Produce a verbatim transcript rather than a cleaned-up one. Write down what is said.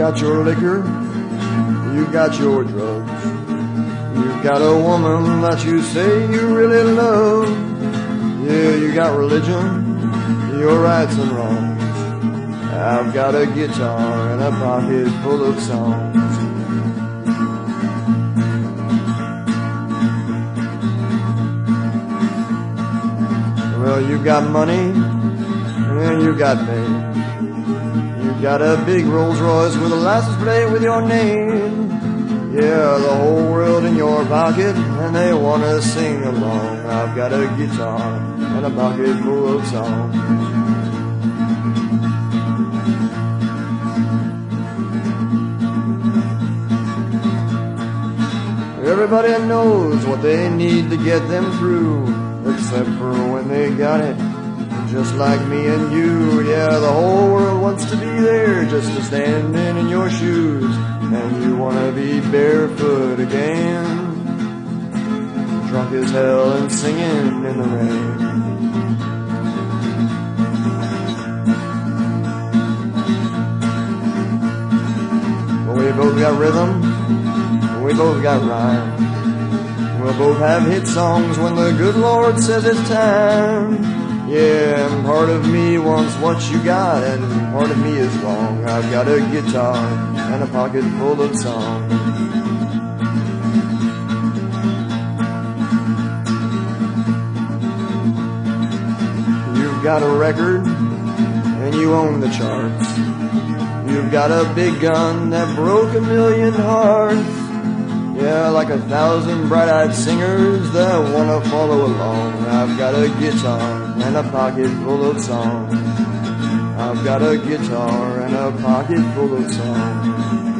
got your liquor, you got your drugs, you've got a woman that you say you really love. Yeah, you got religion, your rights and wrongs. I've got a guitar and a pocket full of songs. Well, you got money and you got fame. You got a big Rolls Royce with a license plate with your name. Yeah, the whole world in your pocket and they wanna sing along. I've got a guitar and a pocket full of songs. Everybody knows what they need to get them through, except for when they got it, just like me and you. Yeah, the whole world wants to be there just to stand in in your shoes, and you wanna be barefoot again, drunk as hell and singing in the rain. Well, we both got rhythm, we both got rhyme. We'll both have hit songs when the good Lord says it's time. Yeah, and part of me wants what you got, and part of me is wrong. I've got a guitar and a pocket full of songs. You've got a record, and you own the charts. You've got a big gun that broke a million hearts. Yeah, like a thousand bright-eyed singers that wanna follow along. I've got a guitar and a pocket full of songs. I've got a guitar and a pocket full of songs.